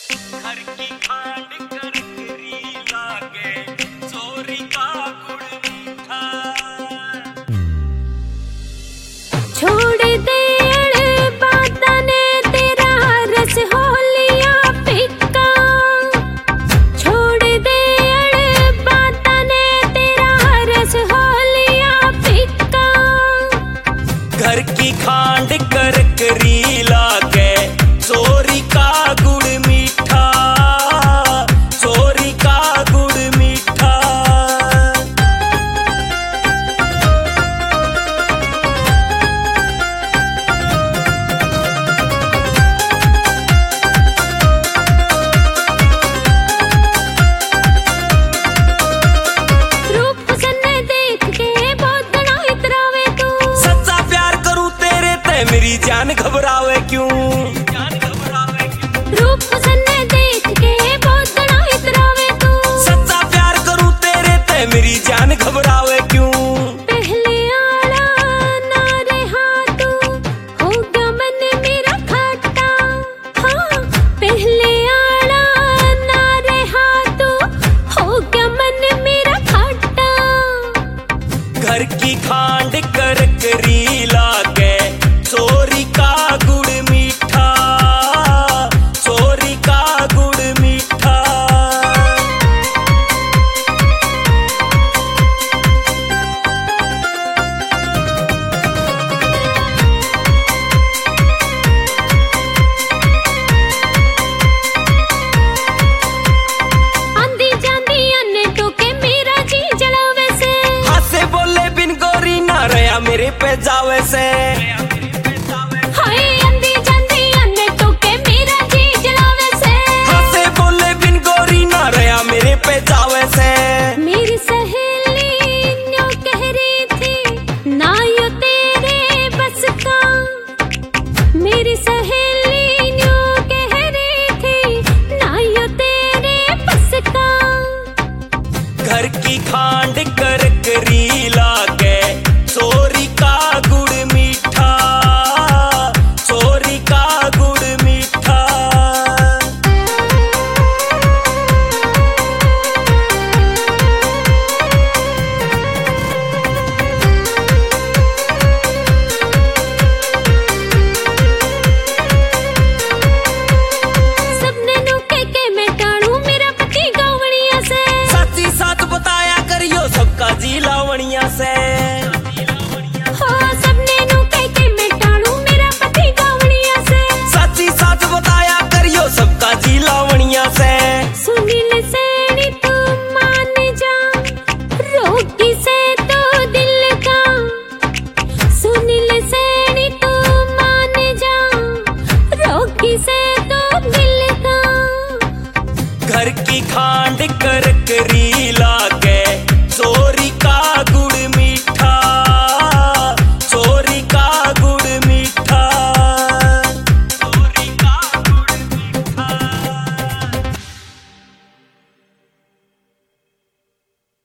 घर की खांड करकरी लागे चोरी का गुड़ मीठा। छोड़ दे अड़े बाता ने तेरा रस हो लिया फिक्का। छोड़ दे अड़े बाता ने तेरा रस हो लिया फिक्का। घर की खांड करकरी लागे चोरी का गुड़ मीठा, चोरी का गुड़ मीठा। रूप सन्ने देख के बहुत घना इतरावे तू। सच्चा प्यार करूं तेरे ते मेरी जान घबरावे क्यों? रूप सन्ने देख के बहुत घना इतरावे तू। सच्चा प्यार करूं तेरे ते मेरी जान घबरावे क्यों? पहले आला ना रहा तू, हो गया मन मेरा खट्टा। हाँ, पहले आला ना रहा तू, हो गया मन मेरा खट्टा। घर की खांड करकरी लागे चोरी का गुड़ मीठा, चोरी का गुड़ मीठा। आंधी जांदी अन्ने तो के मेरा जी जलावे से। हाथ से बोले बिन गोरी ना रहा मेरे पे जावे से। हाय आंधी जांदी अन्ने तो के मेरा जी जलावे से। हाथ से बोले बिन गोरी ना रहा मेरे पे जावे से। मेरी सहेली न्यों कह रही थी ना यो तेरे बस का। मेरी सहेली न्यों कह रही थी ना यो तेरे बस का। घर की खांड करकरी लागे चोरी का गुड़ मीठा, चोरी का गुड़ मीठा। सबने नु के मैं टाणू मेरा पति गावणिया से। सच्ची साथ बताया करियो सबका जी लावणिया से। हो सबने नु के मैं टाणू मेरा पति गावणिया से। सच्ची साथ बताया करियो सबका जी लावणिया से। सुनील सेनी तू मान जा, रोगी से तो दिल का। सुनील सेनी तू मान जा, रोगी से तो दिल का। घर की खांड करकरी लागे चोरी का